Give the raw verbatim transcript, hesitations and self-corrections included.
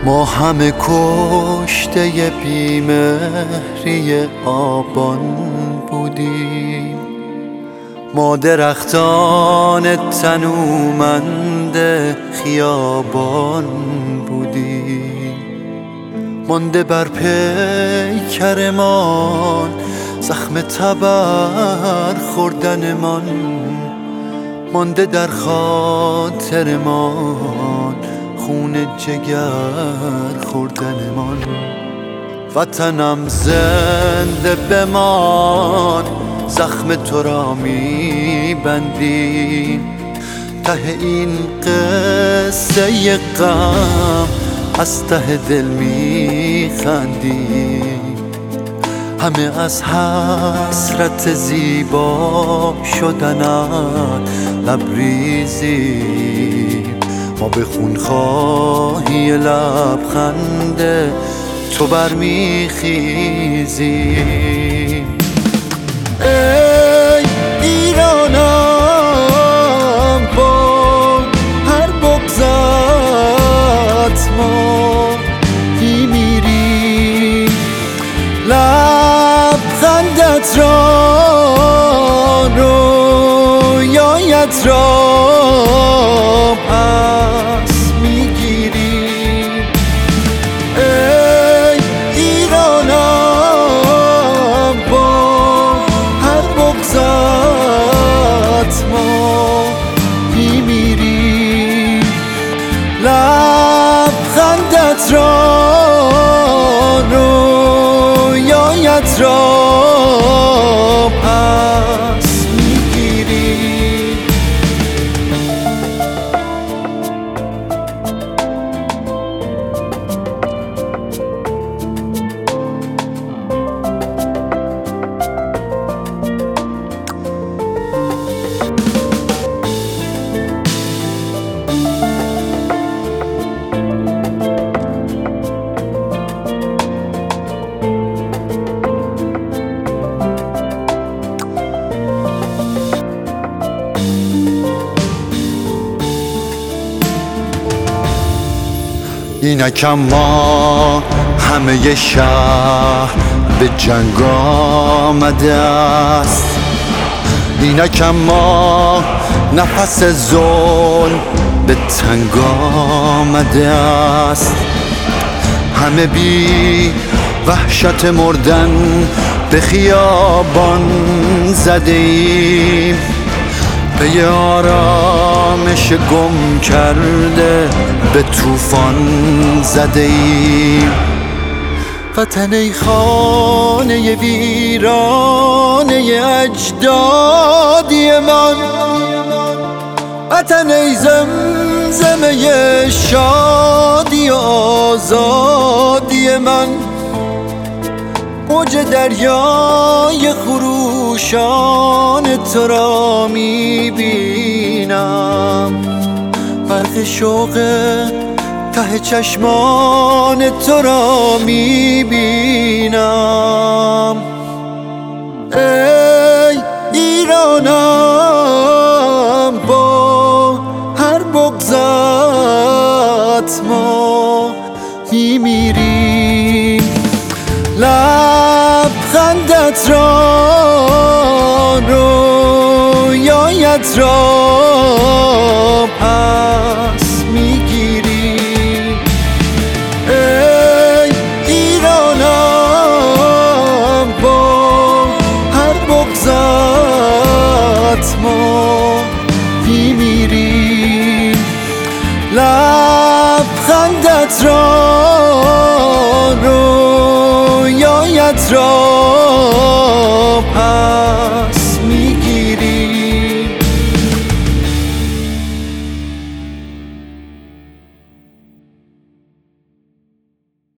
ما همه کشته بیمهری آبان بودیم، ما درختان تنومند خیابان بودیم. مانده بر پیکرمان زخم تبر خوردنمان، مانده در خاطرمان خون جگر خوردنمان. وطنم زنده بمان، زخم تو را میبندیم، ته این قصه غم از ته دل میخندیم. همه از حسرت زیبا شدنت لبریزیم، ما به خونخواهی لبخند تو برمیخیزیم. ای ایرانم با هر بغضت ما میمیریم، لبخندت را رویایت را پس میگیریم. ای ایرانم با هر بغضت ما میمیریم، لبخندت را رویایت را پس میگیریم. اینکم ما همه شهر به جنگ آمده است، اینکم ما نفس ظلم به تنگ آمده است. همه بی وحشت مردن به خیابان زده ایم، پی آرامش گم کرده به طوفان زده ایم. وطن ای خانه ویرانه اجدادی من، وطن ای زمزمه شادی و آزادی من. موج دریای خروشان تو را میبینم، برق شوق ته چشمان تو را میبینم. ای ایرانم با هر بغضت ما میمیریم، لبخندت را رویایت را پس میگیریم. ای ایرانم با هر بغضت ما میمیریم، لبخندت را رویایت را